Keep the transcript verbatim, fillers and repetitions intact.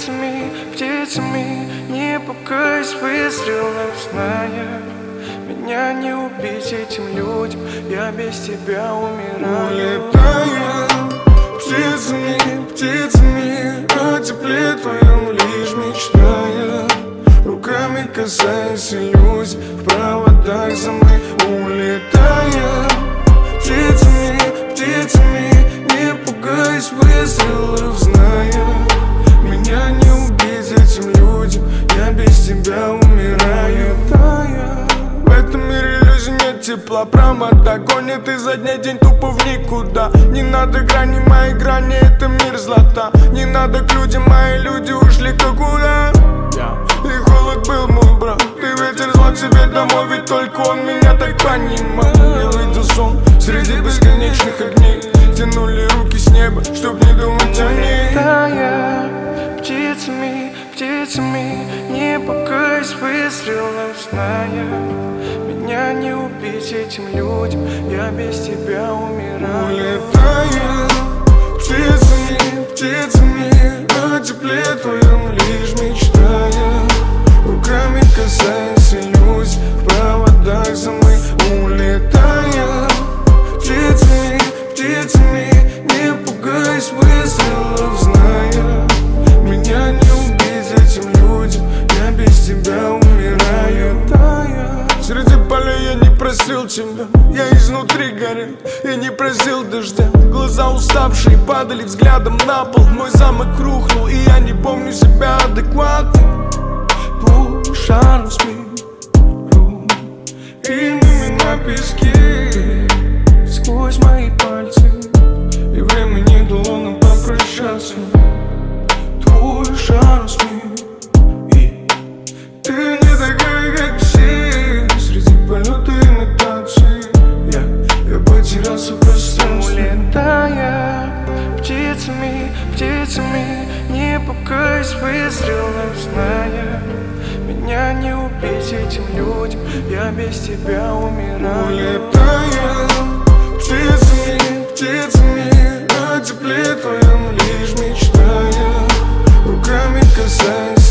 птицами, птицами. Не пугайся выстрелов, зная, меня не убить этим людям, я без тебя умираю. Улетаю птицами, птицами, о тепле твоем лишь мечтая. Руками касаясь иллюзий, в проводах замы. Улетая птицами, птицами, не пугайся выстрелов, зная, меня не убить этим людям, я без тебя умираю. В этом мире иллюзий нет тепла, провода гонят изо дня день тупо в никуда. Не надо грани, мои грани, это мир злата. Не надо к людям, мои люди ушли-ка куда? И холод был мой брат, ты ветер зла к себе домой, ведь только он меня так понимал. Я видел сон среди бесконечных огней, тянули руки с неба, чтоб не думать о ней. Улетая птицами, птицами, не пугайся выстрелов, зная, меня не убить этим людям, я без тебя умираю. Улетая птицами, птицами, о тепле твоем лишь мечтая. Руками касаясь иллюзий, в проводах замы. Улетая птицами, птицами, не пугайся выстрелов, зная, меня не убить этим людям, я без тебя умираю. Среди полей я не просил тебя, я изнутри горел, я не просил дождя. Глаза уставшие падали взглядом на пол, мой замок рухнул, и я не помню себя адекватным. Пушану смиру имя на песке сквозь мои пальцы, и время не дало нам попрощаться. Твой шар смею, и ты не такая, как все. Среди полета имитаций я, я потерялся в пространстве. Улетая птицами, птицами, не пугайся выстрелов, зная, меня не убить этим людям, я без тебя умираю. Улетая птицами, птицами, о тепле твоем лишь мечтая. Руками касаясь